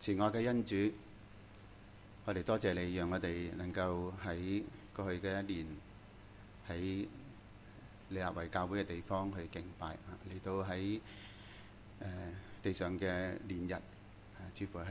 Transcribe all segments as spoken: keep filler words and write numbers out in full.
慈愛嘅恩主，我哋多謝你，讓我哋能夠喺過去嘅一年喺利亞維教會嘅地方去敬拜，嚟到喺、呃、地上嘅年日，啊、似乎係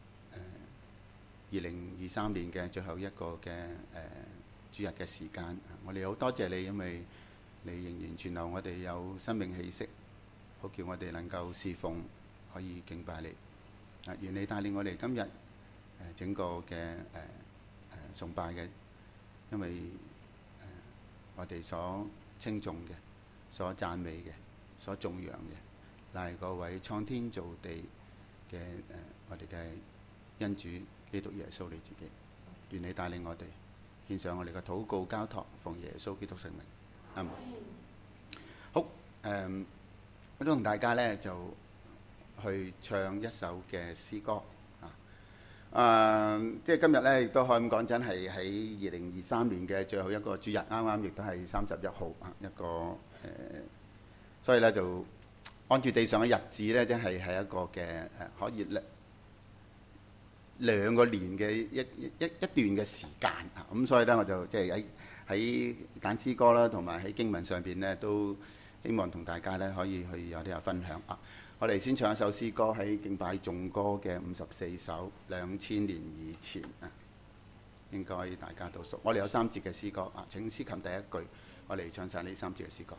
二零二三年嘅最後一個嘅誒、呃、主日嘅時間。我哋好多謝你，因為你仍然存留我哋有生命氣息，好叫我哋能夠侍奉，可以敬拜你。啊，願你帶領我哋今日誒整個嘅誒誒崇拜嘅，因為誒、呃、我哋所稱頌嘅、所讚美嘅、所頌揚嘅，乃係嗰位創天造地嘅誒、呃、我哋嘅恩主基督耶穌你自己。願你帶領我哋獻上我哋嘅禱告交託，奉耶穌基督聖名。阿門。好，誒、呃，我都同大家咧就去唱一首嘅詩歌啊！啊，即係今日咧亦都可以咁講，真係喺二零二三年嘅最後一個主日，啱啱亦都係三十一號啊，一個誒、呃，所以咧就按住地上嘅日子咧，真係係一個嘅誒、呃，可以兩兩個年嘅一一一一段嘅時間啊！咁所以咧，我就即係喺喺揀詩歌啦，同埋喺經文上邊咧，都希望同大家咧可以去有啲嘅分享啊！我哋先唱一首詩歌，喺敬拜頌歌嘅五十四首，兩千年以前啊，應該大家都熟。我哋有三節嘅詩歌啊，請司琴第一句，我哋唱晒呢三節嘅詩歌。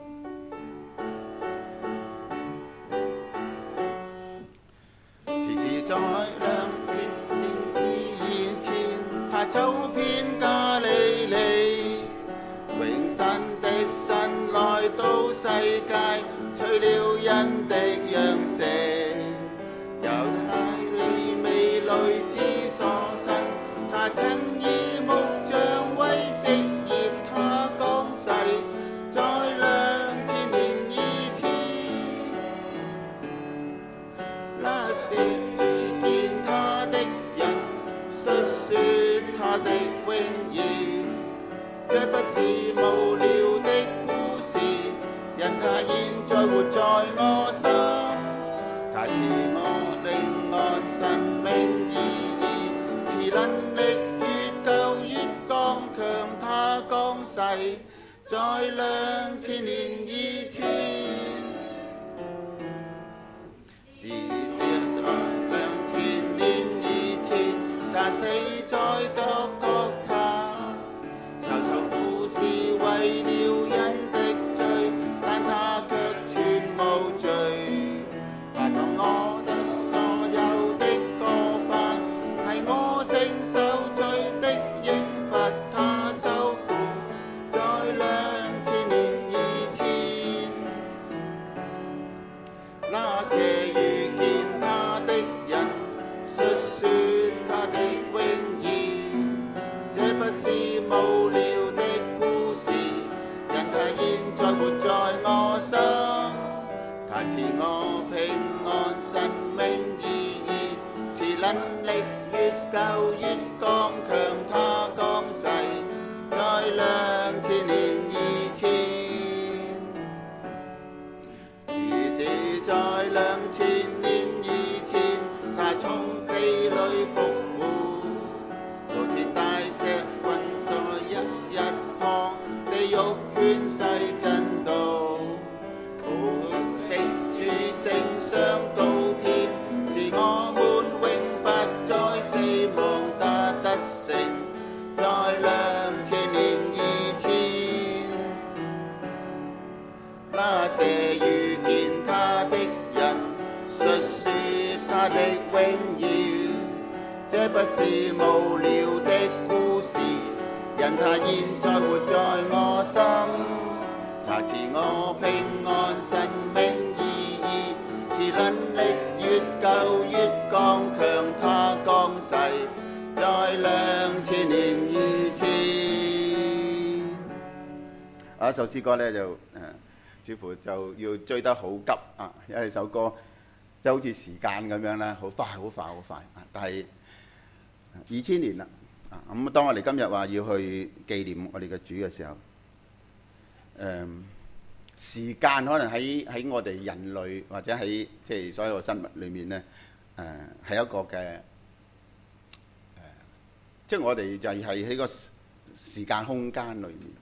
只是在兩千年以前，他走遍加利利，永生的神來到世界，取了人的樣式，猶太利未女子所生，他親以木匠為職業，他降世在兩千年以前，那時遇見他的人述說他的榮耀，這不是無聊的故事，因他現在活在我心，他賜我靈安生命意義，賜能力越舊越剛強，他降世在兩千年以前，至少在兩千年以前，他死在各各他，受受苦是為了人的罪，但他卻全無罪，他當我的所有的過犯，係我承受罪的刑罰，他受苦在兩千年以前，那些遇見他的人述說他的榮耀，這不是無聊的故事，因他現在活在我心，他賜我平安生命意義，賜能力越舊越剛強，他降世在兩千年以前，只是在兩千年以前，他從死裏復活，刀切大石困在一一旁，地獄權勢震動，復活的主升上高天，使我們永不再死亡，他得勝在兩千年以前，那些遇見他的人述說他的榮耀，這不是無聊的故事，因他現在活在我心，他賜我平安生命意義，賜能力越舊越剛強，他降世在兩千年以前。啊，首詩歌咧就誒、呃，似乎就要追得好急啊，因為首歌即係好似時間咁樣啦，好快好快好快啊！但係二千年啦啊，咁當我哋今日話要去紀念我哋嘅主嘅時候，誒、呃、時間可能喺喺我哋人類或者喺即係所有生物裏面咧， 誒係一個嘅誒、呃，即係我哋就係喺個時間空間裏面。誒、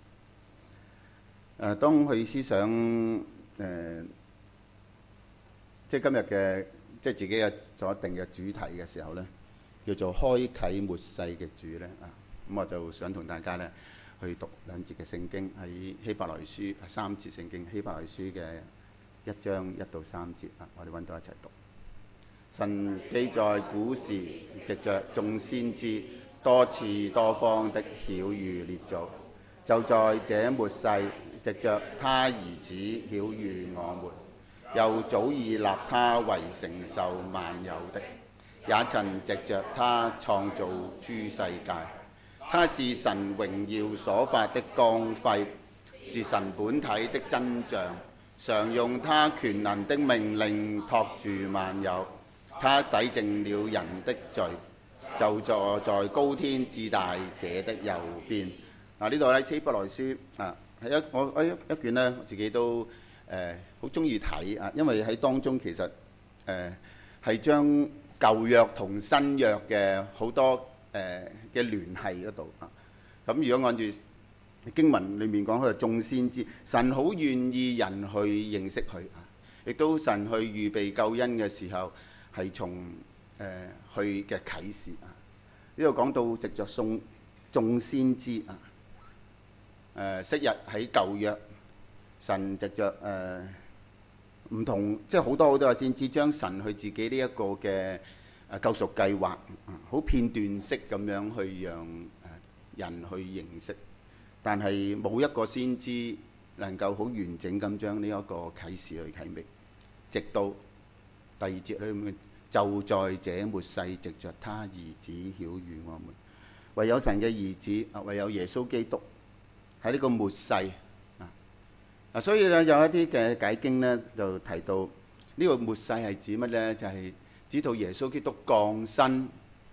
呃，當佢思想誒、呃，即係今日嘅即係自己嘅所定嘅主題嘅時候咧，叫做開啟末世嘅主咧啊，咁我就想同大家咧去讀兩節嘅聖經，喺希伯來書三節聖經，希伯來書嘅一章一到三節啊，我哋揾到一齊讀。神既在古時藉着眾先知多次多方的曉諭列祖，就在這末世藉着他兒子曉諭我們，又早已立他為承受萬有的，也曾藉着他創造諸世界。他是神榮耀所發的光輝，是神本體的真像，常用他權能的命令托住萬有。他洗淨了人的罪，就坐在高天至大者的右邊。嗱，呢度咧希伯來書啊，係一我我一一卷咧，我自己都誒好中意睇啊，因為喺當中其實誒係將舊約同新約嘅好多誒嘅聯繫嗰度啊。咁如果按住經文裡面講，佢係眾先知，神好願意人去認識佢啊，亦都神去預備救恩嘅時候。係從誒去嘅啟示啊！呢度講到藉着送眾先知啊，誒昔日喺舊約，神藉着誒唔同，即係好多好多嘅先知，將神佢自己呢一個嘅誒救贖計劃，好片段式咁樣去讓誒人去認識，但係冇一個先知能夠好完整咁將呢一個啟示去啟明，直到第二節咧，就在這末世藉着他兒子曉諭我們，唯有神嘅兒子，唯有耶穌基督喺呢個末世啊！啊，所以咧有一啲嘅解經咧就提到呢個末世係指乜咧？就係指到耶穌基督降生，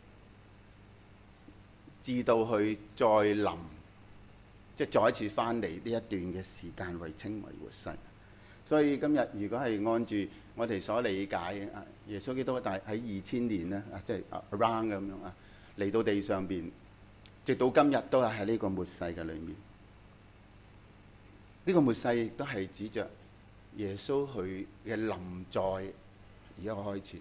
至到去再臨，即係再一次翻嚟呢一段嘅時間，為稱為末世。所以今日如果係按住我哋所理解啊，耶穌基督大喺二千年咧啊，即係 around 咁樣啊，嚟到地上邊，直到今日都係喺呢個末世嘅裏面。呢個末世亦都係指着耶穌佢嘅臨在而家開始。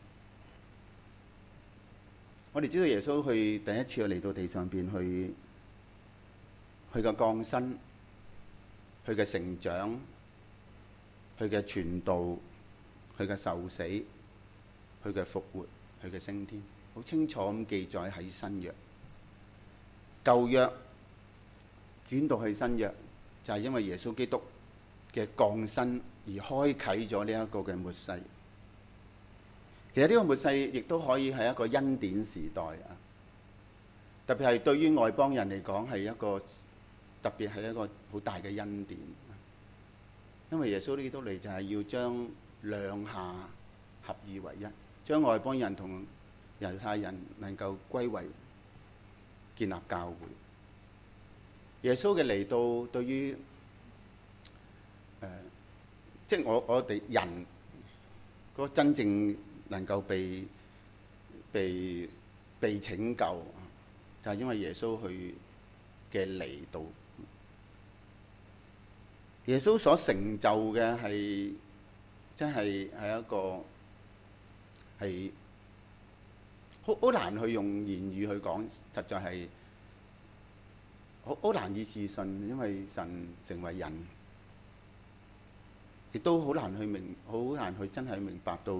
我哋知道耶穌佢第一次去嚟到地上邊去，佢嘅降生，佢嘅成長，佢嘅傳道，佢嘅受死，佢嘅復活，佢嘅升天，好清楚咁記載喺新約。舊約轉到去新約，就係因為耶穌基督嘅降生而開啟咗呢一個嘅末世。其實呢個末世亦都可以係一個恩典時代啊！特別係對於外邦人嚟講，係一個特別係一個好大嘅恩典。因為耶穌基督嚟就係要將兩下合二為一，將外邦人同猶太人能夠歸為建立教會。耶穌嘅嚟到對於誒、呃，即係我我哋人嗰真正能夠被被被拯救，就係因為耶穌佢嘅嚟到。耶穌所成就嘅係真係係一個係好好難去用言語去講，實在係好好難以置信，因為神成為人，亦都好難去明，好難去真係明白到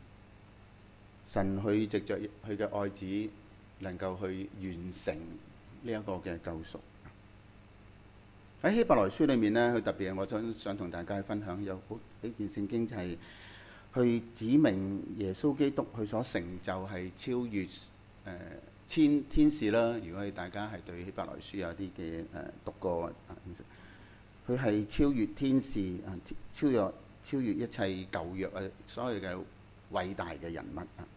神去藉着佢嘅愛子能夠去完成呢一個嘅救贖。喺希伯來書裏面呢，佢特別我想想同大家分享有好呢段聖經，就係去指明耶穌基督佢所成就係超越誒、呃、天天使啦。如果大家係對希伯來書有啲嘅誒讀過，佢係超越天使啊，超越超越一切舊約啊，所有嘅偉大嘅人物啊。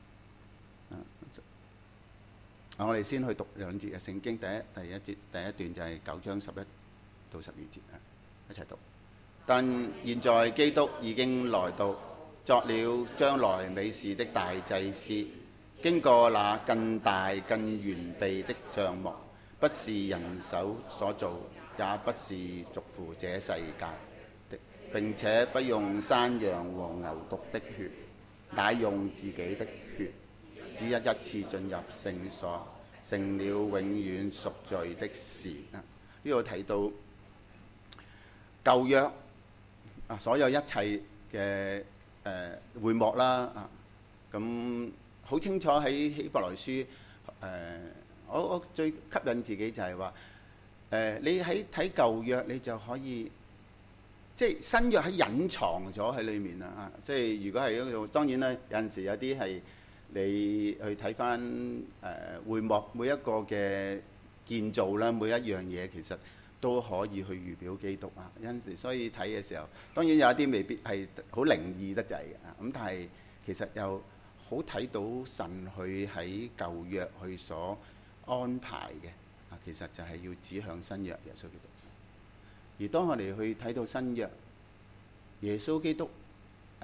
啊，我哋先去讀兩節嘅聖經，第一第一節第一段就係九章十一到十二節啊，一齊讀。但現在基督已經來到， 作了將來美事的大祭司，經過那更大更完備的帳幕，不是人手所造，也不是屬乎這世界的，並且不用山羊和牛犢的血，乃用自己的血，只一一次進入聖所，成了永遠贖罪的事。呢度睇到舊約啊，所有一切嘅誒會幕啦啊，咁好清楚喺希伯來書誒、呃，我我最吸引自己就係話誒，你喺睇舊約，你就可以即係新約喺隱藏咗喺裡面啦啊！即係如果係嗰度，當然啦，有陣時有啲係你去睇翻誒會幕每一個嘅建造啦，每一樣嘢其實都可以去預表基督啊！有陣時所以睇嘅時候，當然有一啲未必係好靈異得滯嘅啊，咁但係其實又好睇到神佢喺舊約佢所安排嘅啊，其實就係要指向新約耶穌基督。而當我哋去睇到新約耶穌基督誒，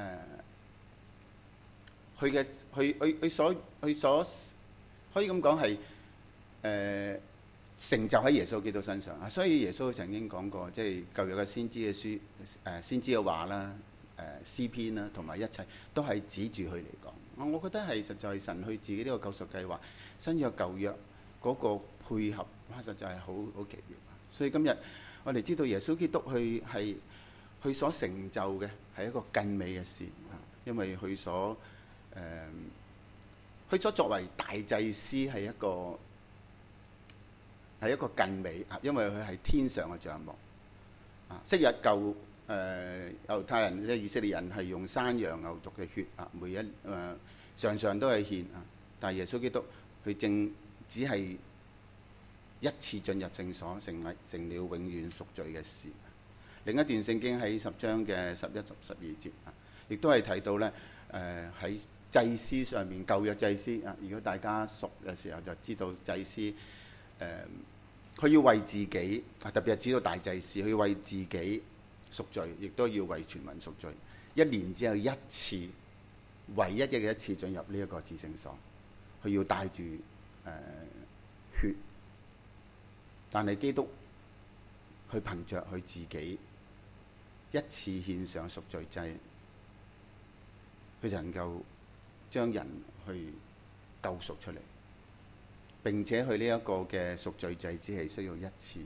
佢嘅佢佢佢所佢所可以咁講係誒成就喺耶穌基督身上啊！所以耶穌曾經講過，即係舊約嘅先知嘅書誒先知嘅話啦、誒詩篇啦，同埋一切都係指住佢嚟講。我覺得係實在係神佢自己呢個救贖計劃，新約舊約嗰個配合，哇！實在係好好奇妙。所以今日我哋知道耶穌基督佢係佢所成就嘅係一個更美嘅事，因為佢所誒佢所作為大祭司係一個係一個更美啊，因為佢係天上嘅帳幕啊。昔日舊誒猶太人即係以色列人係用山羊牛犢嘅血啊，每一誒、呃、常常都係獻啊，但係耶穌基督佢正只係一次進入聖所，成為成了永遠贖罪嘅事。另一段聖經喺十章嘅十一、十十二節啊，亦都係提到咧誒喺祭司上面，舊約祭司啊，如果大家熟嘅時候就知道祭司誒佢、呃、要為自己啊，特別係指到大祭司，佢要為自己贖罪，亦都要為全民贖罪。一年只有一次，唯一嘅一次進入呢一個至聖所，佢要帶住誒、呃、血。但係基督去憑着佢自己一次獻上贖罪祭，佢就能夠將人去救贖出嚟。並且佢呢一個嘅贖罪祭只係需要一次，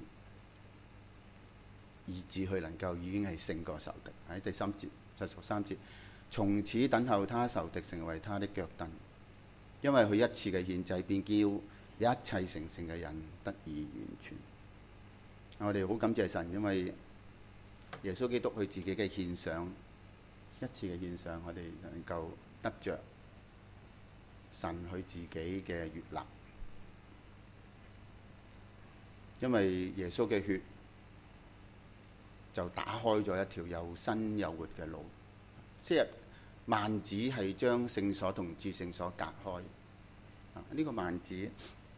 以致佢能夠已經係勝過仇敵。喺第三節、第十三節，從此等候他仇敵成為他的腳凳，因為佢一次嘅獻祭便叫一切成聖嘅人得以完全。我哋好感謝神，因為耶穌基督佢自己嘅獻上，一次嘅獻上，我哋能夠得着神佢自己嘅悅納。因為耶穌嘅血就打開咗一條又新又活嘅路。昔日幔子係將聖所同至聖所隔開，啊，呢個幔子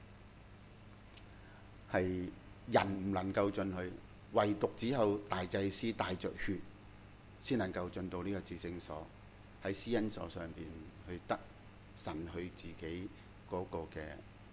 係人唔能夠進去，唯獨只有大祭司帶着血先能夠進到呢個至聖所，喺施恩座上邊去得神佢自己嗰個嘅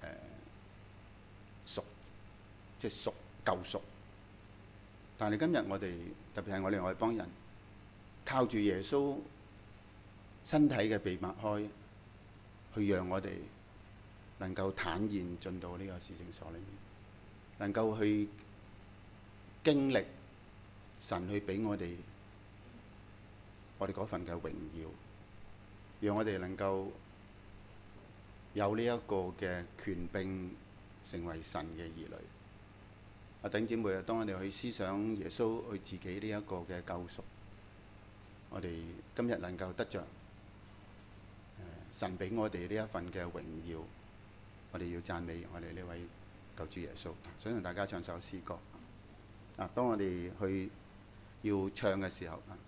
誒贖，即係贖救贖。但係今日我哋特別係我哋外邦人，靠住耶穌身體嘅被擘開，去讓我哋能夠坦然進到呢個至聖所裏面，能夠去經歷神去俾我哋我哋嗰份嘅榮耀，讓我哋能夠有呢一個嘅權柄，成為神嘅兒女。啊，弟兄姊妹啊，當我哋去思想耶穌佢自己呢一個嘅救贖，我哋今日能夠得着神俾我哋呢一份嘅榮耀，我哋要讚美我哋呢位救主耶穌。想同大家唱首詩歌。啊，當我哋去要唱嘅時候，啊，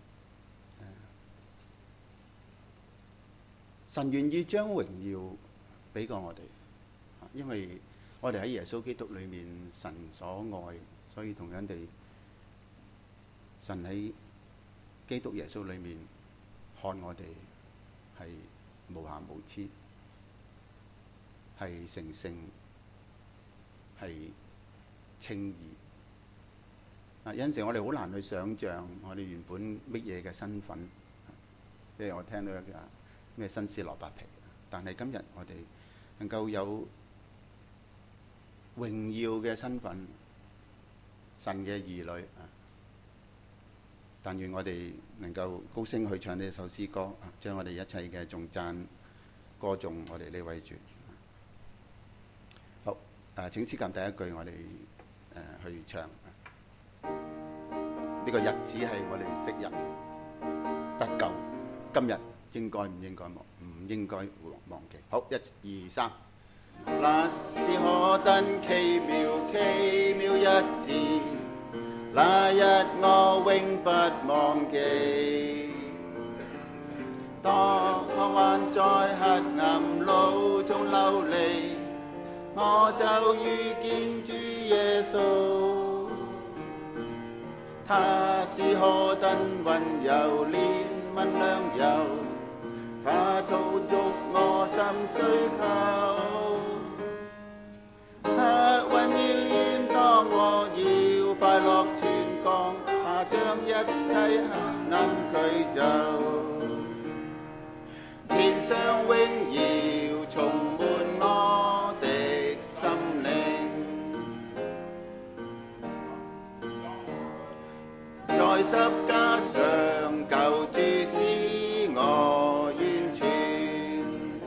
神願意將榮耀俾過我哋，因為我哋喺耶穌基督裏面，神所愛，所以同樣地，神喺基督耶穌裏面看我哋係無瑕無疵，係成聖，係稱義。啊，有陣時我哋好難去想像我哋原本乜嘢嘅身份，即係我聽到一個咩新絲蘿蔔皮，但係今日我哋能夠有榮耀嘅身份，神嘅兒女啊！但願我哋能夠高聲去唱呢首詩歌，將我哋一切嘅頌讚歌頌我哋呢位主。好，誒請詩鑑第一句，我哋誒、呃、去唱。呢個日子係我哋昔日得救，今日應該唔應該忘？唔應該忘記。好，一二三。那是何等奇妙奇妙日子，那日我永不忘記。當我還在黑暗路中流離，我就遇見主耶穌。他是何等溫柔憐憫良友，他造就我心需求。黑雲遙遠，當我要快樂傳講，他將一切黑暗驅走。天上榮耀充滿我的心靈，在十架上救主使我完全，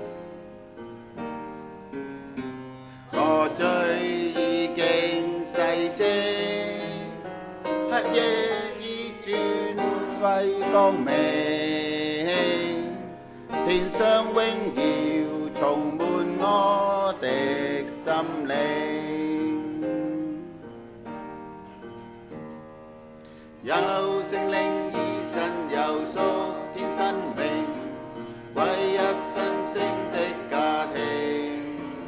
我罪已經洗淨，黑夜已轉為光明，天上榮耀充滿我的心靈。有聖靈以身有屬天生命，歸入神聖的家庭，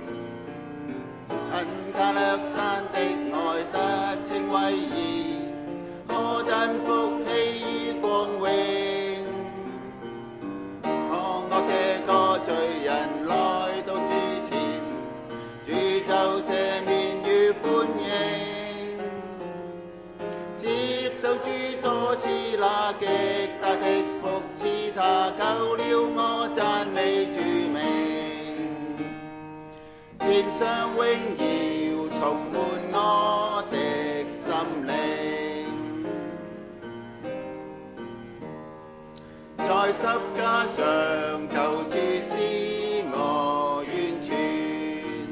因他略山的愛得稱為義，何等福氣與光榮！當我這個罪人來到主前，主就赦免與歡迎，接受主所賜那極大的福賜，他救了我，讚美主名。天上榮耀充滿我的心靈，在十架上救主使我完全，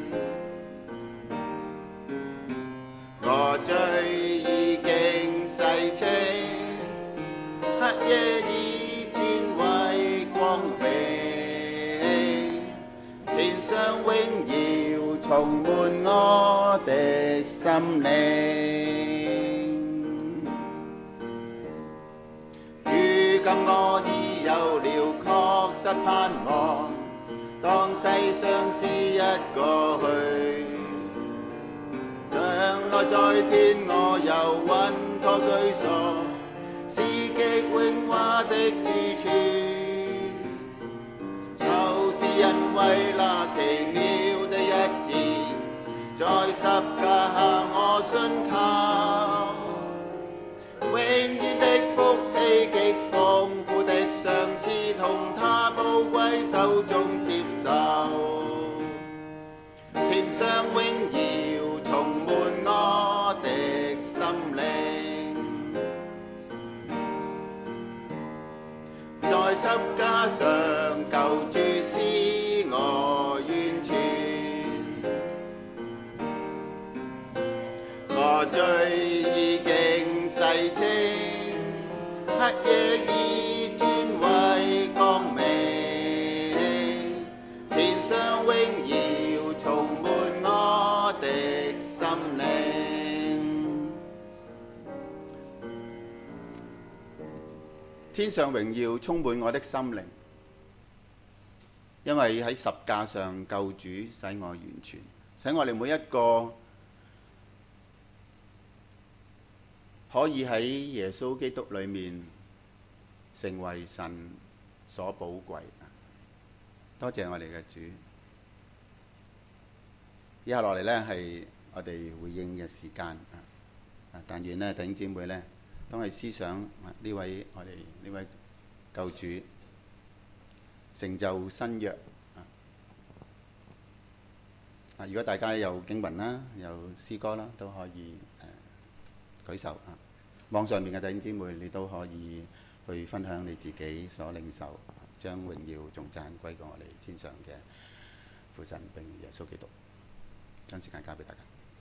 我罪已經洗清，黑夜已轉為光明，天上榮耀充滿我的心靈。如今我已有了確實盼望，當世上是一個去，將來在天我有穩妥居所，是極榮華的住處，就是因為那奇妙的日子，在十架下我信靠，永遠的福氣極豐富的賞賜，同他寶貴手中接受，天上榮耀充滿我的心靈，在十架上救主使我完全，我罪已經洗清，黑夜已轉為光明，天上榮耀充滿我的心靈。天上榮耀充滿我的心靈，因為喺十架上救主使我完全，使我哋每一個可以喺耶穌基督裏面成為神所寶貴。多謝我哋嘅主。以下落嚟呢，係我哋回應嘅時間。啊，但願呢弟兄姊妹呢，當係思想呢位我哋呢位救主成就新約。啊，如果大家有經文啦，有詩歌啦，都可以誒、呃、舉手啊。網上面嘅弟兄姊妹，你都可以去分享你自己所領受，將榮耀頌讚歸過我哋天上嘅父神並耶穌基督。將時間交俾大家。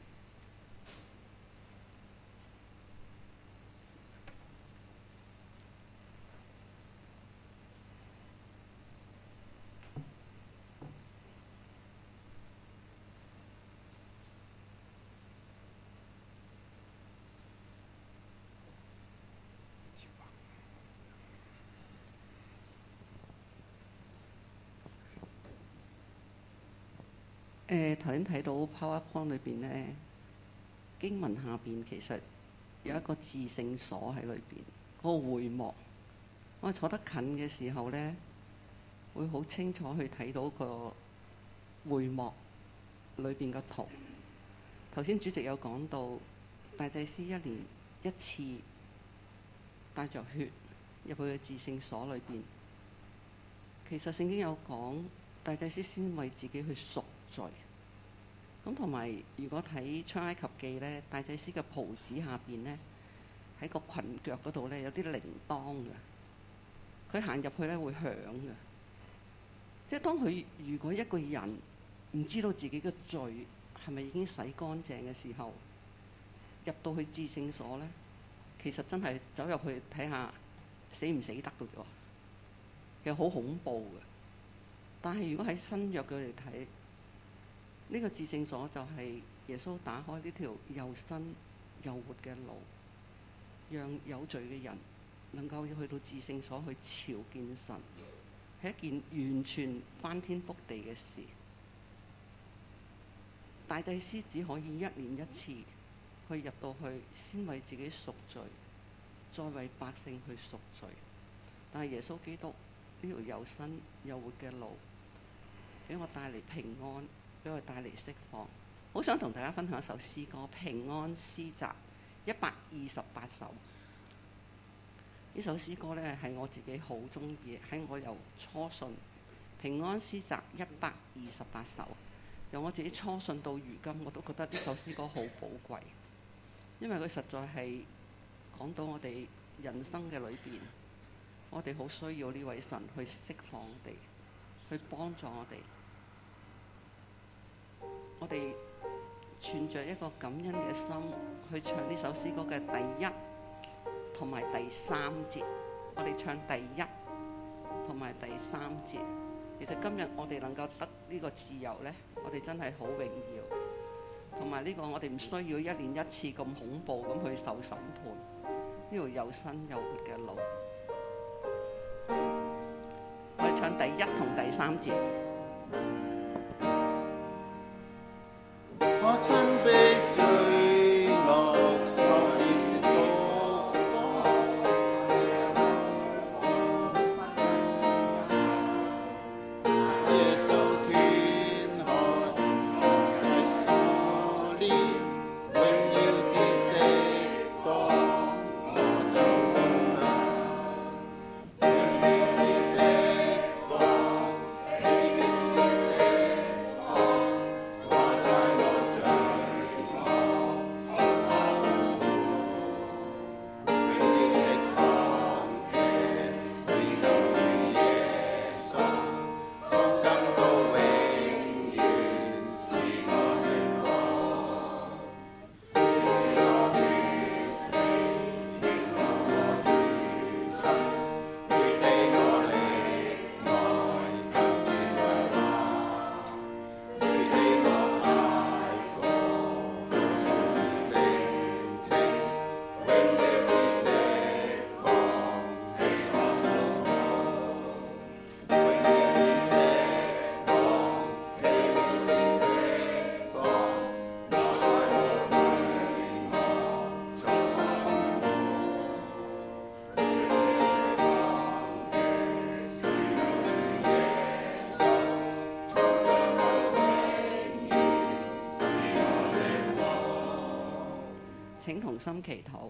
誒頭先睇到 PowerPoint 裏邊咧，經文下邊其實有一個至聖所喺裏邊，嗰、那個會幕。我坐得近嘅時候咧，會好清楚去睇到個會幕裏邊個圖。頭先主席有講到，大祭司一年一次帶着血入去嘅至聖所裏邊。其實聖經有講，大祭司先為自己去贖罪。咁同埋，如果睇出埃及記咧，大祭司嘅袍子下邊咧，喺個裙腳嗰度咧有啲鈴鐺嘅。佢行入去咧會響嘅。即係當佢如果一個人唔知道自己嘅罪係咪已經洗乾淨嘅時候，入到去至聖所咧，其實真係走入去睇下死唔死得嘅啫。其實好恐怖嘅。但係如果喺新約佢哋睇，呢個至聖所就係耶穌打開呢條又新又活嘅路，讓有罪嘅人能夠去到至聖所去朝見神，係一件完全翻天覆地嘅事。大祭司只可以一年一次去入到去，先為自己贖罪，再為百姓去贖罪。但係耶穌基督呢條又新又活嘅路，俾我帶嚟平安，俾我帶嚟釋放。好想同大家分享一首詩歌《平安詩集》一百二十八首。呢首詩歌呢，係我自己好中意，喺我由初信《平安詩集》一百二十八首，由我自己初信到如今，我都覺得呢首詩歌好寶貴，因為佢實在係講到我哋人生嘅裏邊，我哋好需要呢位神去釋放我哋，去幫助我哋。我哋存着一個感恩嘅心去唱呢首詩歌嘅第一同埋第三節。我哋唱第一同埋第三節。其實今日我哋能夠得呢個自由呢，我哋真係好榮耀。同埋呢個我哋唔需要一年一次咁恐怖咁去受審判，呢條又新又活嘅路。我哋唱第一同第三節。 我曾被罪惡所連接所綁，耶穌斷開我罪鎖鏈，榮耀之釋放，我就永享。榮耀之釋放，榮耀之釋放，我在我罪請同心祈禱。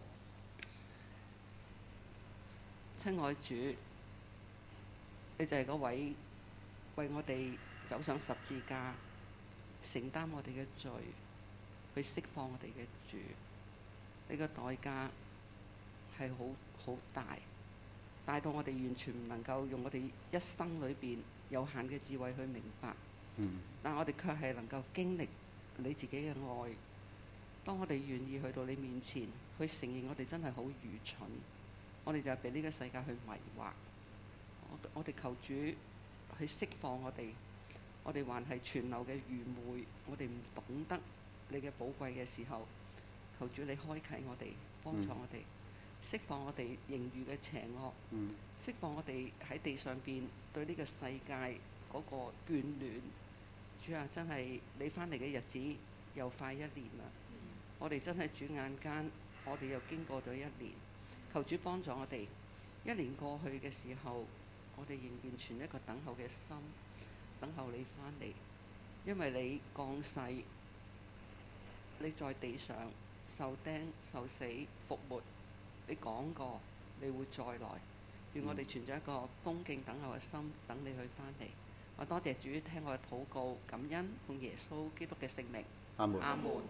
親愛主，你就係嗰位為我哋走上十字架，承擔我哋嘅罪，去釋放我哋嘅主。你嘅代價係好好大，大到我哋完全唔能夠用我哋一生裏邊有限嘅智慧去明白。 嗯。 但我哋卻係能夠經歷你自己嘅愛。當我哋願意去到你面前，去承認我哋真係好愚蠢，我哋就係被呢個世界去迷惑。我我哋求主去釋放我哋，我哋還係存留嘅愚昧，我哋唔懂得你嘅寶貴嘅時候，求主你開啟我哋，幫助我哋，釋放我哋盈餘嘅邪惡， 嗯、 釋放我哋喺地上邊對呢個世界嗰個眷戀。主啊，真係你翻嚟嘅日子又快一年啦！嗯、我哋真係轉眼間，我哋又經過咗一年。求主幫助我哋，一年過去嘅時候，我哋仍然存一個等候嘅心，等候你翻嚟。因為你降世，你在地上受釘、受死、復活，你講過你會再來。願我哋存咗一個恭敬等候嘅心，等你去翻嚟。我多謝主聽我嘅禱告，感恩奉耶穌基督嘅聖名。 阿門。 阿門。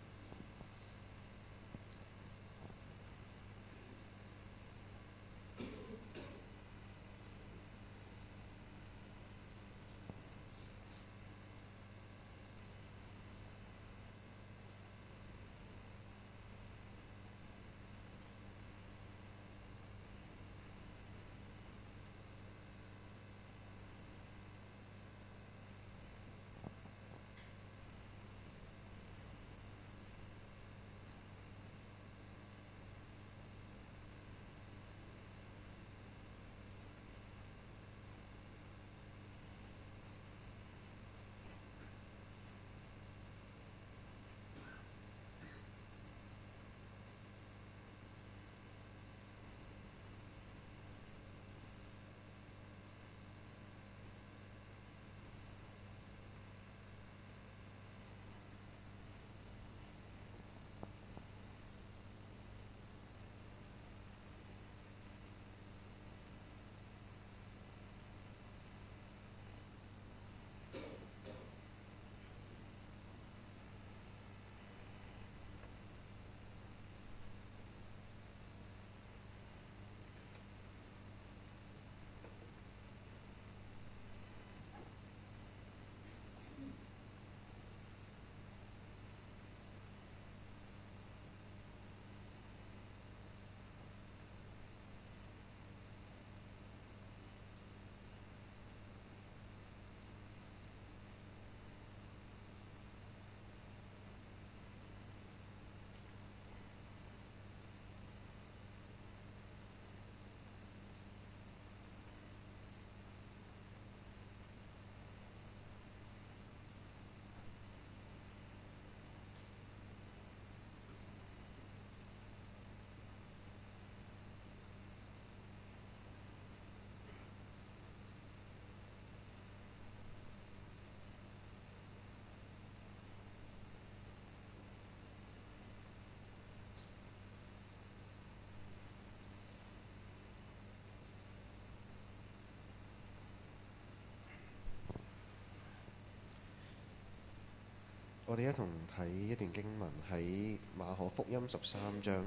我哋一同睇一段經文喺馬可福音十三章。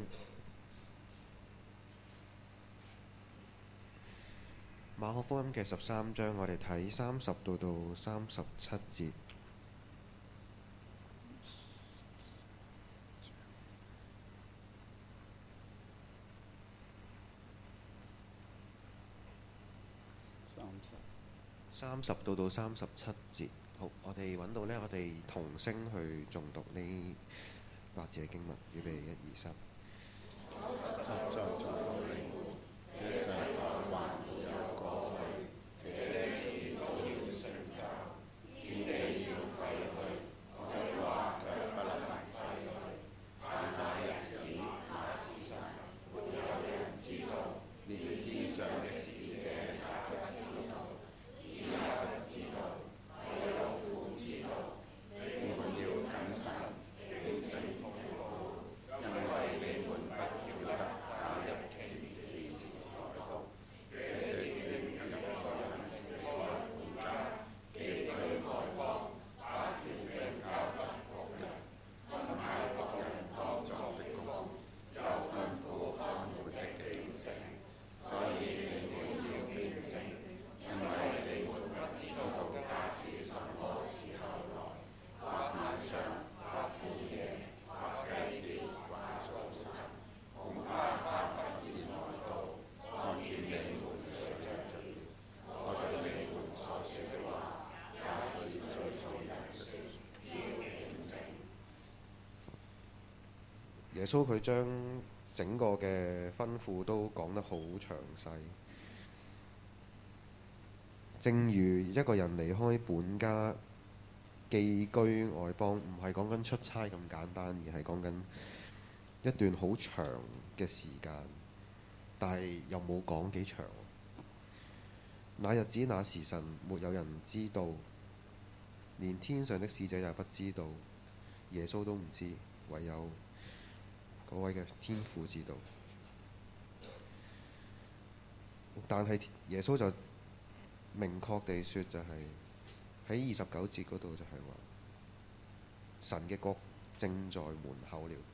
馬可福音嘅十三章，我哋睇三十到到三十七節。 三十。 三十到到三十七節。好，我哋揾到呢，我哋同聲去誦讀呢八字嘅經文。預備，一二三。 在在在這世代還沒有過去，這些事都要成就，天地要廢去，我的話卻不能廢去。但那日子，那時辰，沒有人知道，連天上的使者也不知道，子也不知道，唯有父知道。你們要謹慎，警醒禱告，因耶穌佢將整個嘅吩咐都講得好詳細。正如一個人離開本家寄居外邦，唔係講緊出差咁簡單，而係講緊一段好長嘅時間，但係又冇講幾長。那日子那時辰，沒有人知道，連天上的使者也不知道，耶穌都唔知，唯有嗰位嘅天父知道。但係耶穌就明確地說，就係喺二十九節嗰度就係話，神嘅國正在門口了。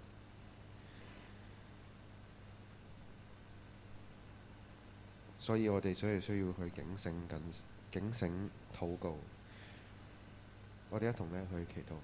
所以我哋所以需要去警醒緊、警醒禱告。我哋一同咧去祈禱。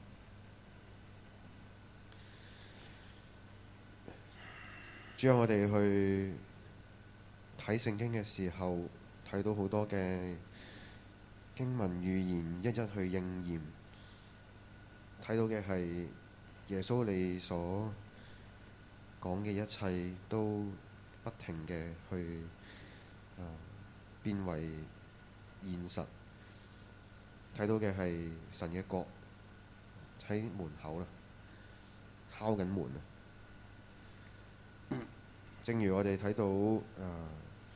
主啊，我哋去睇聖經嘅時候，睇到好多嘅經文預言一一去應驗，睇到嘅係耶穌你所講嘅一切都不停嘅去啊變為現實，睇到嘅係神嘅國喺門口啦，敲緊門啊！正如我哋睇到誒、呃、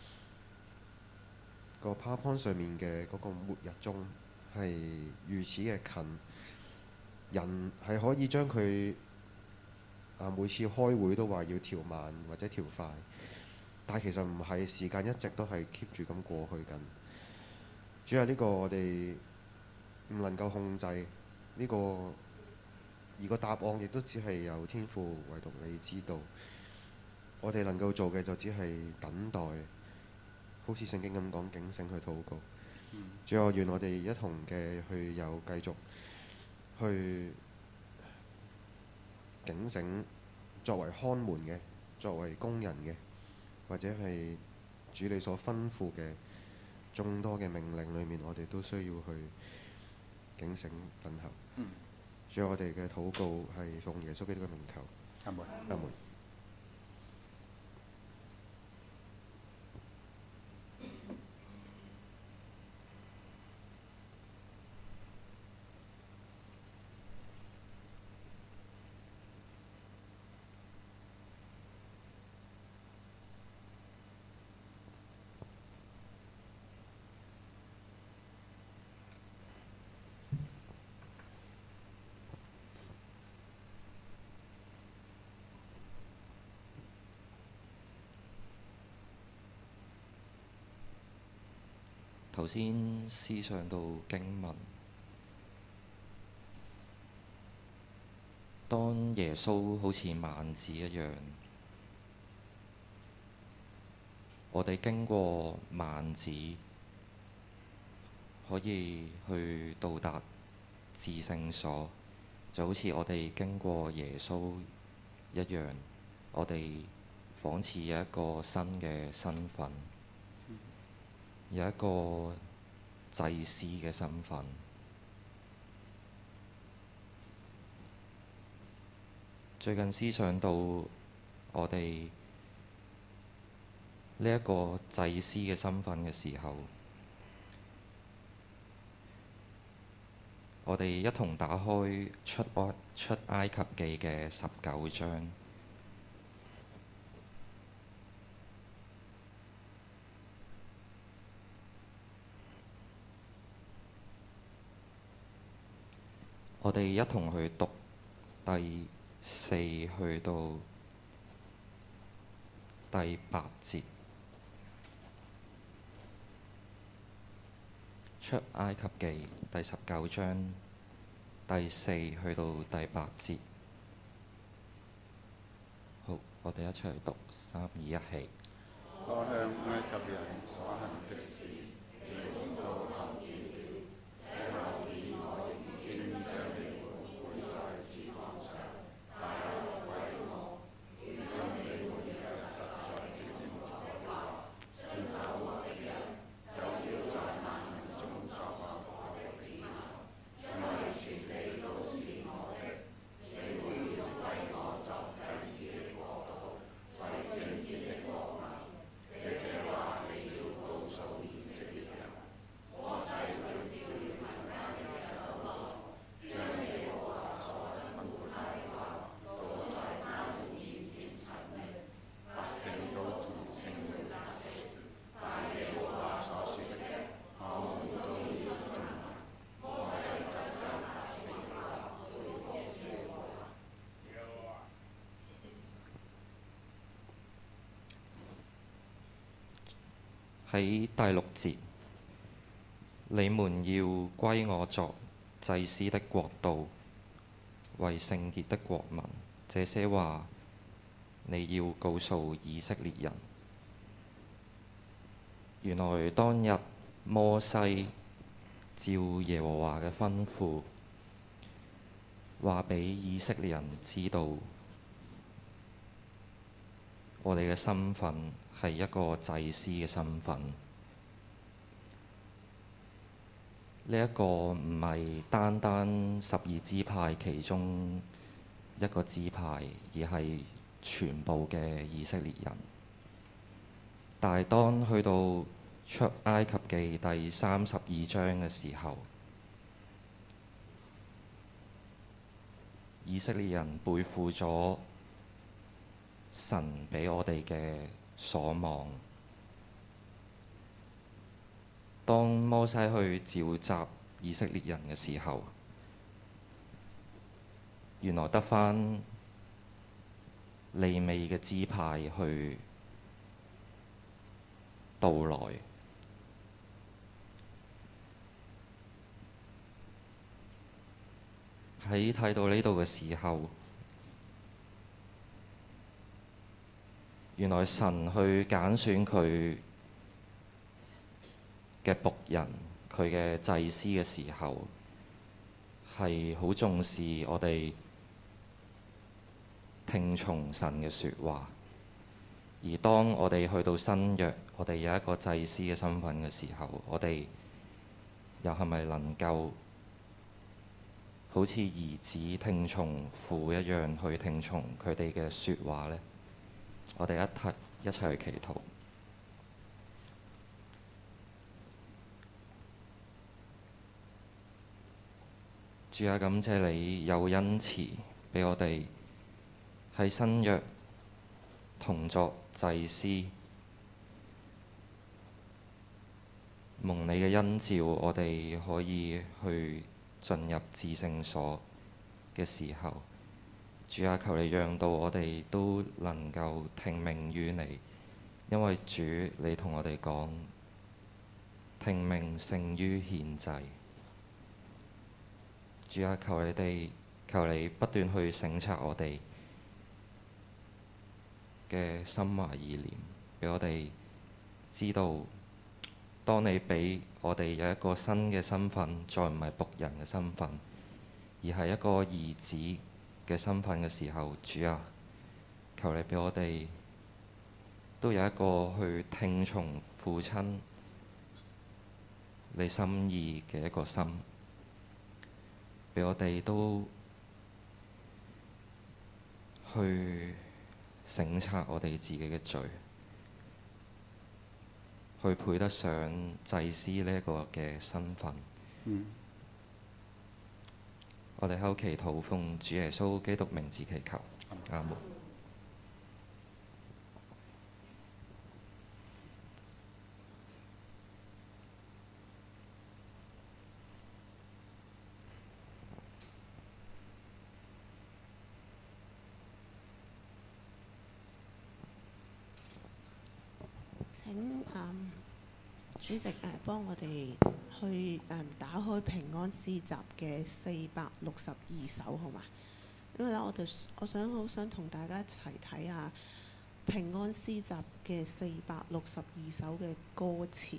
個 PowerPoint 上面嘅嗰個末日鐘係如此嘅近，人係可以將佢啊每次開會都話要調慢或者調快，但係其實唔係，時間一直都係 keep 住咁過去緊。主要呢個我哋唔能夠控制呢、這個，而個答案亦都只係由天父唯獨你知道。我哋能夠做嘅就只係等待，好似聖經咁講，警醒去禱告。主要願我哋一同嘅去有繼續去警醒，作為看門嘅，作為工人嘅，或者係主你所吩咐嘅眾多嘅命令裏面，我哋都需要去警醒等候。 嗯、 主要我哋嘅禱告係奉耶穌基督嘅名求。 阿門。 阿門。 頭先思想到經文，當耶穌好似幔子一樣，我哋經過幔子，可以去到達至聖所，就好似我哋經過耶穌一樣，我哋仿似有一個新嘅身份。有一個祭司嘅身份，最近思想到我哋呢一個祭司嘅身份嘅時候，我哋一同打開出埃出埃及記嘅十九章。我哋一同去讀第四去到第八節，出埃及記第十九章第四去到第八節。好，我哋一齊去讀，三二一起。 我向埃及人所行的事， 喺第六節，你們要歸我作祭司的國度，為聖潔的國民。這些話你要告訴以色列人。原來當日摩西照耶和華嘅吩咐，話俾以色列人知道，我哋嘅身份係一個祭司嘅身份。呢、這、一個唔係單單十二支派其中一個支派，而係全部嘅以色列人。但係當去到出埃及記第三十二章嘅時候，以色列人背負咗神俾我哋嘅所望。當摩西去召集以色列人嘅時候，原來得返利未嘅支派去到來。喺睇到呢度嘅時候，原來神去揀選佢嘅僕人，佢嘅祭司嘅時候，係好重視我哋聽從神嘅説話。而當我哋去到新約，我哋有一個祭司嘅身份嘅時候，我哋又係咪能夠好似兒子聽從父一樣去聽從佢哋嘅説話呢？我哋一齊一齊去祈禱。主啊，感謝你有恩慈俾我哋喺新約同作祭司，蒙你嘅恩召，我哋可以去進入至聖所嘅時候，主啊，求你讓到我哋都能夠聽命於你，因為主你同我哋講，聽命勝於獻祭。主啊，求你哋，求你不斷去省察我哋嘅心懷意念，俾我哋知道，當你俾我哋有一個新嘅身份，再唔係僕人嘅身份，而係一個兒子嘅身份嘅時候，主啊，求你俾我哋都有一個去聽從父親你心意嘅一個心，俾我哋都去省察我哋自己嘅罪，去配得上祭司呢一個嘅身份。 嗯、 我哋喺度祈禱，奉主耶穌基督名字祈求，阿門。 請、嗯、主席誒、呃、幫我哋去誒、嗯、打開平安詩集嘅四百六十二首，好嘛？因為咧，我哋我想好想同大家一齊睇下平安詩集嘅四百六十二首嘅歌詞。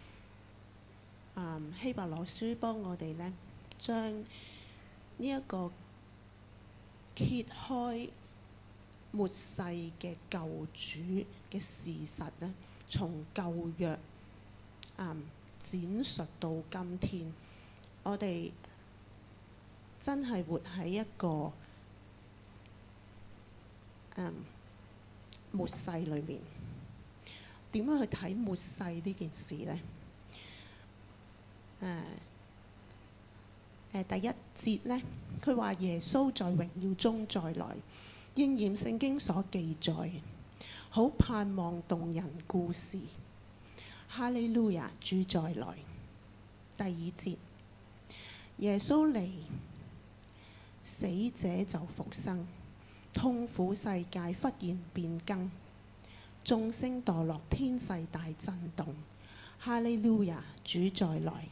嗯，希伯來書幫我哋呢將呢一個揭開末世嘅救主嘅事實呢，從舊約、嗯、展述到今天，我哋真係活喺一個、嗯、末世裏面。點樣去睇末世呢件事呢？誒、呃、第一節呢，佢話耶穌在榮耀中再來，應驗聖經所記載，好盼望動人故事。哈利路亞，主再來。第二節，耶穌嚟，死者就復生，痛苦世界忽然變更，眾星墮落，天勢大震動， 哈利路亞，主再來，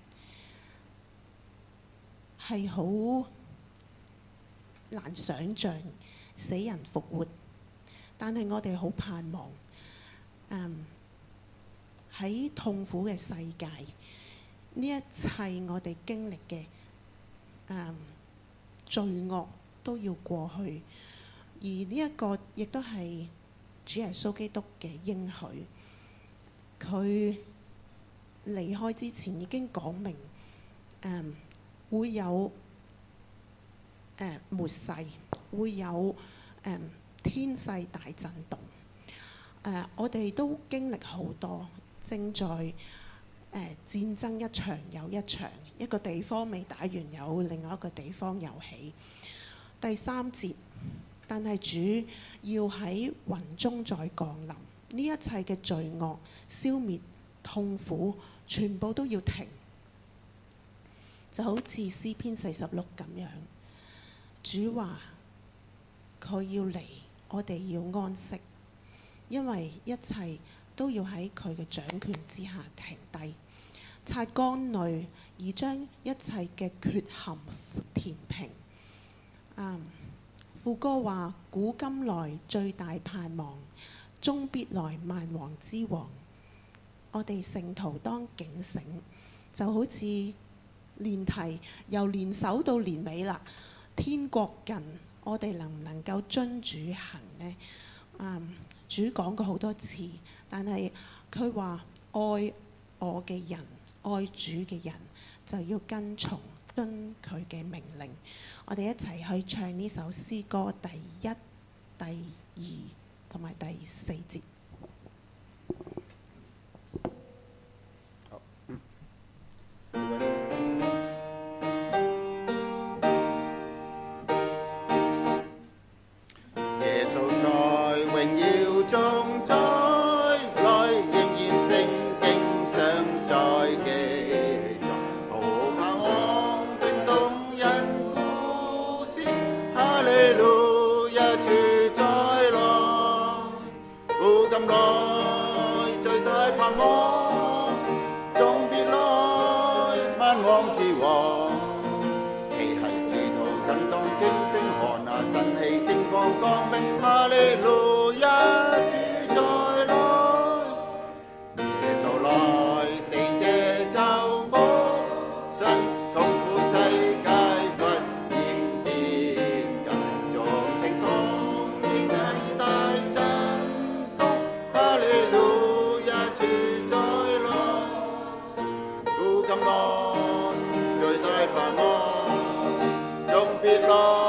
係好難想像死人復活，但係我哋好盼望，嗯，喺痛苦嘅世界，呢一切我哋經歷嘅，嗯，罪惡都要過去，而呢一個亦都係主耶穌基督嘅應許。佢離開之前已經講明，嗯，會有誒、呃、末世，會有誒、呃、天勢大震動。誒、呃，我哋都經歷好多，正在誒、呃、戰爭一場又一場，一個地方未打完，有另外一個地方又起。第三節，但係主要喺雲中再降臨，呢一切嘅罪惡消滅、痛苦全部都要停，就好似詩篇四十六咁樣。主話佢要嚟，我哋要安息，因為一切都要喺佢嘅掌權之下停低，擦乾淚，而將一切嘅缺陷填平。嗯，副歌話：古今來最大盼望，終必來萬王之王。我哋聖徒當警醒，就好似練題由年首到年尾啦。天國近，我哋能唔能夠遵主行呢？嗯，主講過好多次，但係佢話愛我嘅人，愛主嘅人就要跟從遵佢嘅命令。我哋一齊去唱呢首詩歌第一、第二同埋第四節。 耶穌在榮耀中再來，應驗聖經上載記載，好盼望驚動人故事，哈利路亞主再來，古今來最大盼望，終必來萬王之王。神氣正放光明，哈利路亞主再來，耶穌來，死者就復生，痛苦世界不應變更，眾聖徒應起大震動，哈利路亞主再來，古今來最大盼望，終必來。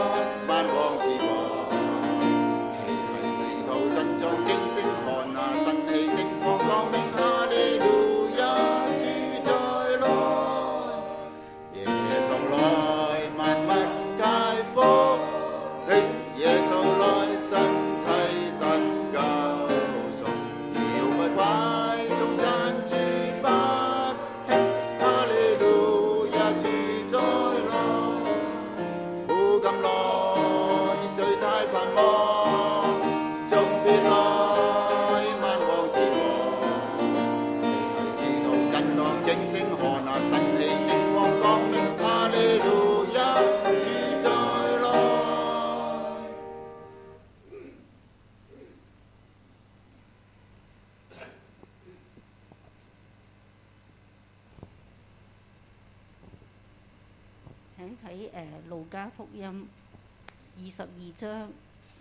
請睇誒路加福音二十二章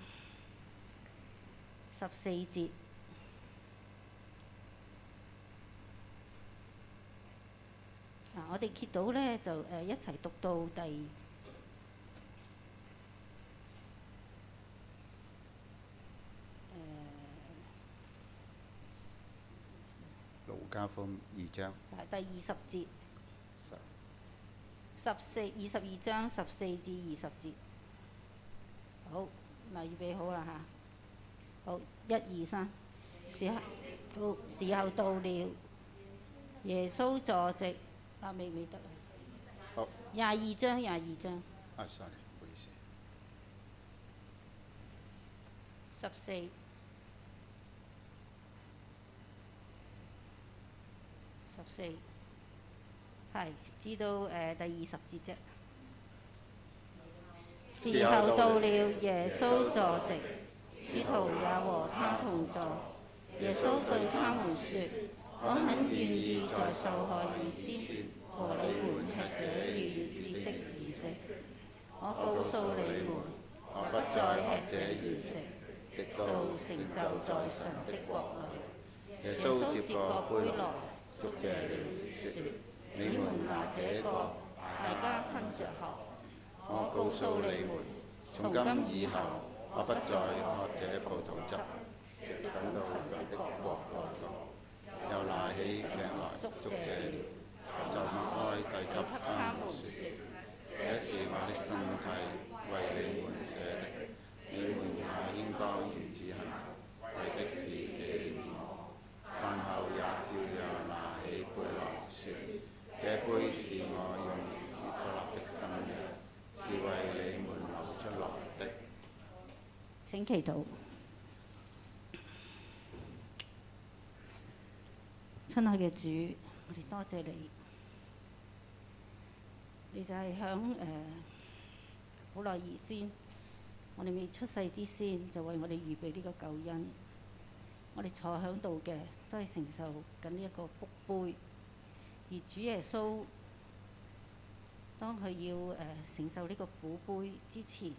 十四節。嗱、啊，我哋揭到呢，就誒、呃、一齊讀到第誒路加福音二章第二十節。十四二十二章十四至二十節，好，嗱，預備好啦嚇，好，一二三，時候到，時候到了，耶穌坐席，啊未未得， 好， 廿二章廿二章， 啊 sorry， 唔好意思， 十四。 四，係至到誒、呃、第二十節啫。時候到了，耶穌坐席，使徒也和他同坐。耶穌對他們說：我很願意在受害以先和你們吃這逾越節的筵席。我告訴你們，我不再吃這筵席，直到成就在神的國裏。耶穌接過杯來，祝謝了，說：你們拿這個，大家分着喝。我告訴你們，從今以後，我不再喝這葡萄汁，直等到神的國來到。又拿起餅來，祝謝了，就擘開遞給他們說：這是我的身體，為你們捨的，你們也應當如此行，為的是紀念我。飯後也照樣拿起杯來說：這杯是我用血作的新約，是為你們流出來的。請祈禱。親愛嘅主，我哋多謝你。你就係響誒好耐以先，我哋未出世之先，就為我哋預備呢個救恩。我哋坐響度嘅都係承受緊呢一個福杯，而主耶穌當佢要誒、呃、承受呢個苦杯之前，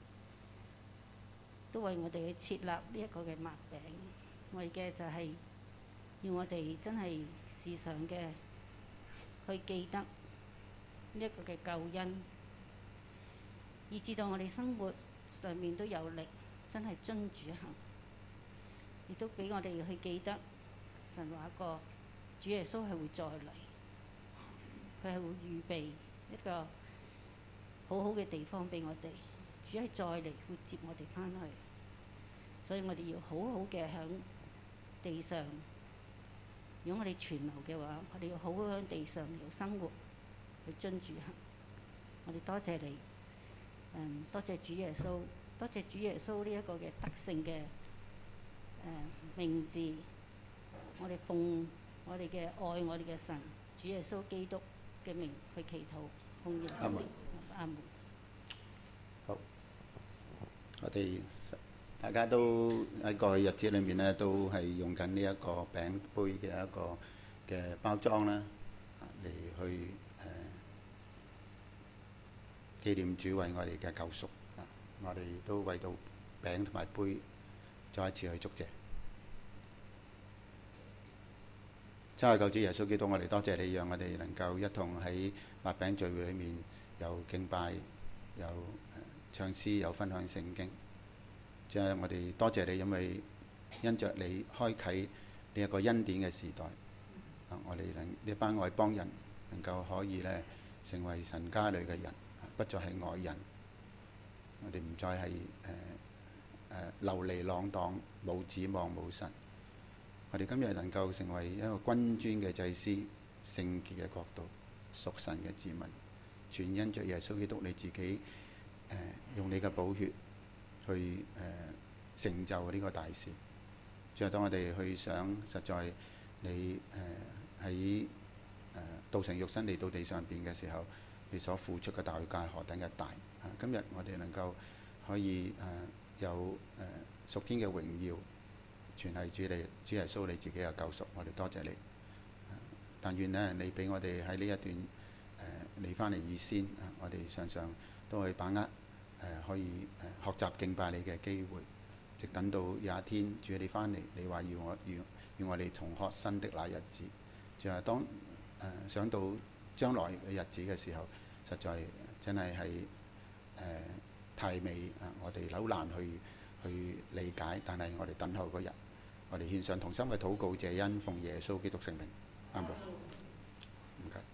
都為我哋去設立呢一個嘅擘餅，為嘅就係要我哋真係時常嘅去記得呢一個嘅救恩，以至到我哋生活上面都有力，真係遵主行，亦都俾我哋去記得神話過主耶穌係會再嚟，佢係會預備一個好好嘅地方俾我哋，主係再嚟會接我哋返去，所以我哋要好好嘅響地上。如果我哋存留嘅話，我哋要好好喺地上嚟生活，去遵主行。我哋多謝你，嗯，多謝主耶穌，多謝主耶穌呢一個嘅得勝嘅誒、呃、名字。我哋奉我哋嘅愛我哋嘅神主耶穌基督嘅名去祈禱，奉耶穌名，阿門。 好，我哋大家都喺過去日子裏面咧，都係用緊呢一個餅杯嘅一個嘅包裝啦，嚟去誒、呃、紀念主為我哋嘅救贖。啊，我哋都為到餅同埋杯再一次去祝謝。親愛救主耶穌基督，我哋多謝你，讓我哋能夠一同喺擘餅聚會裏面有敬拜、有、呃、唱詩、有分享聖經。即係我哋多謝你，因為因着你開啟呢一個恩典嘅時代，啊，我哋能呢班外邦人能夠可以咧成為神家裏嘅人，不再係外人。我哋唔再係誒誒流離浪蕩，冇指望冇神。我哋今日能夠成為一個君尊嘅祭司，聖潔嘅國度，屬神嘅子民，全因着耶穌基督你自己誒、呃、用你嘅寶血。去誒、呃、成就呢個大事。最後當我哋去想，實在你誒喺誒道成肉身嚟到地上邊嘅時候，你所付出嘅代價何等嘅大啊！今日我哋能夠可以誒、呃、有誒、呃、屬天嘅榮耀，全係主你主耶穌你自己嘅救贖，我哋多謝你。呃、但願呢，你俾我哋喺呢一段誒嚟翻嚟以先，啊，我哋常常都去把握。誒、呃、可以誒、呃、學習敬拜你嘅機會，直等到有一天主你翻嚟，你話要我要要我哋同學新的那日子，就係當誒、呃、想到將來嘅日子嘅時候，實在真係係誒太美啊！我哋好難去去理解，但係我哋等候嗰日，我哋獻上同心嘅禱告，謝恩奉耶穌基督聖名，阿門。唔該。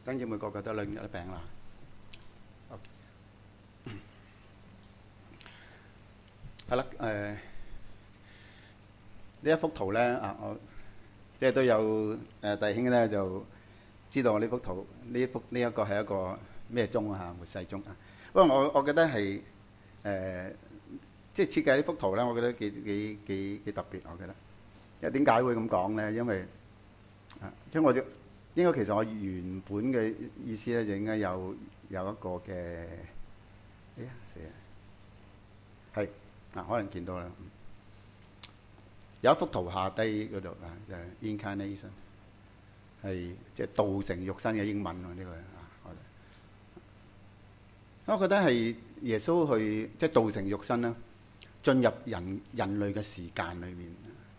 弟兄姊妹個個都領咗啲餅啦。OK，係啦，誒呢一幅圖咧啊，我即係都有誒弟兄咧就知道我呢幅圖呢一幅呢一個係一個咩鐘啊？末世鐘啊。不過我我覺得係誒即係設計呢幅圖咧，我覺得幾幾幾幾特別，我覺得。因為點解會咁講咧？因為啊，即係我就應該其實我原本嘅意思咧，就應該有有一個嘅，哎呀死啊，係啊，可能見到啦。有一幅圖下低嗰度啊，就係 incarnation， 係即係道成肉身嘅英文喎，呢個啊，我我覺得係耶穌去即係道成肉身啦，進入人人類嘅時間裏面。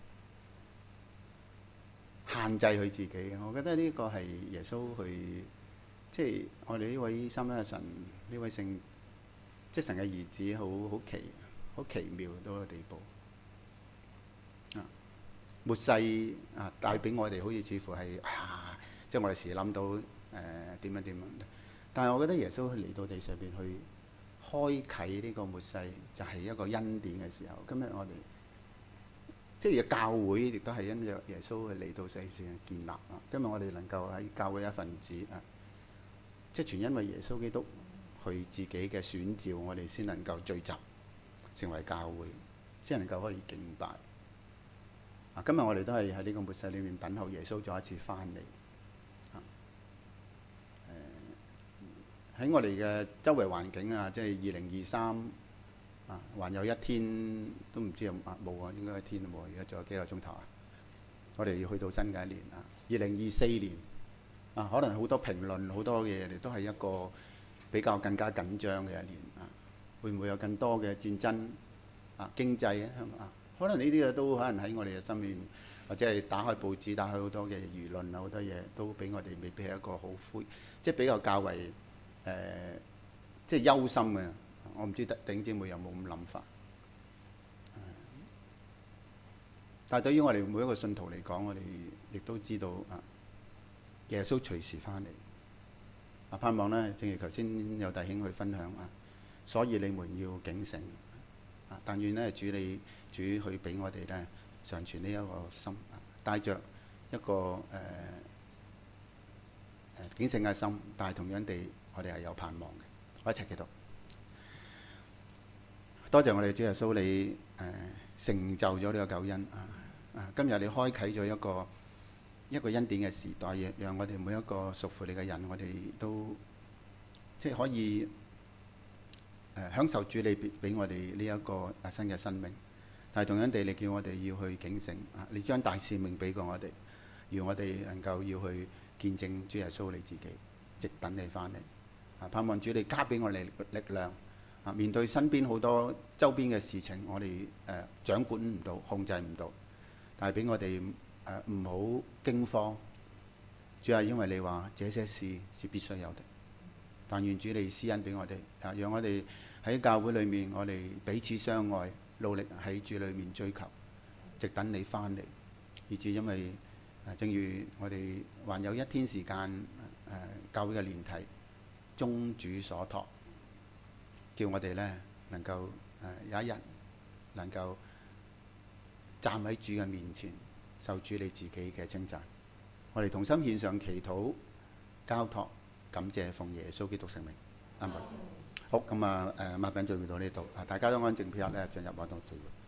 限制佢自己，我覺得呢個係耶穌去，即係我哋呢位三一嘅神，呢位聖，即係神嘅兒子，好好奇，好奇妙到個地步。啊，末世啊，帶俾我哋好似似乎係啊，即係我哋時諗到誒點樣點樣，但係我覺得耶穌嚟到地上邊去開啓呢個末世，就係一個恩典嘅時候。今日我哋。即係教會亦都係因着耶穌嚟到世上嘅建立啊！今日我哋能夠喺教會一份子啊，即係全因為耶穌基督佢自己嘅選召，我哋先能夠聚集成為教會，先能夠可以敬拜啊！今日我哋都係喺呢個末世裏面等候耶穌再一次翻嚟啊！誒喺我哋嘅周圍環境啊，即係二零二三。啊，還有一天都唔知有啊冇啊，應該一天都冇啊！而家仲有幾個鐘頭啊？我哋要去到新嘅一年啊，二零二四年啊，可能好多評論好多嘢，都係一個比較更加緊張嘅一年啊。會唔會有更多嘅戰爭啊、經濟啊？啊，可能呢啲嘢都可能喺我哋嘅心面，或者係打開報紙、打開好多嘅輿論啊，好多嘢都俾我哋未必係一個好灰，即係比較較為誒、呃，即係憂心嘅。我唔知弟兄姊妹有冇咁諗法，但係對於我哋每一個信徒嚟講，我哋亦都知道啊，耶穌隨時翻嚟。啊，盼望咧，正如頭先有弟兄去分享啊，所以你們要警醒啊！但願咧，主你主去俾我哋咧，常存呢一個心，帶着一個誒誒、呃呃、警醒嘅心，但係同樣地，我哋係有盼望嘅。我一齊祈禱。多謝我哋主耶穌，你誒、呃、成就咗呢個救恩啊！啊，今日你開啟咗一個一個恩典嘅時代，讓讓我哋每一個屬乎你嘅人，我哋都即係可以誒、呃、享受主你俾我哋呢一個新嘅生命。但係同樣地，你叫我哋要去警醒啊！你將大使命俾過我哋，要我哋能夠要去見證主耶穌你自己，直等你翻嚟啊！盼望主你加俾我哋力量。啊！面對身邊好多周邊嘅事情，我哋誒、呃、掌管唔到、控制唔到，但係俾我哋誒唔好驚慌。主要係因為你話這些事是必須有的，但願主你施恩俾我哋，啊，讓我哋喺教會裏面，我哋彼此相愛，努力喺主裏面追求，直等你翻嚟。以至因為、呃、正如我哋還有一天時間誒、呃、教會嘅年期，宗主所託。叫我哋咧能夠誒、呃、有一日能夠站喺主嘅面前，受主你自己嘅稱讚。我哋同心獻上祈禱、交託、感謝，奉耶穌基督聖名。阿門。好，咁啊誒，擘餅聚會到呢度啊，大家都安靜片刻咧，進入我度聚會。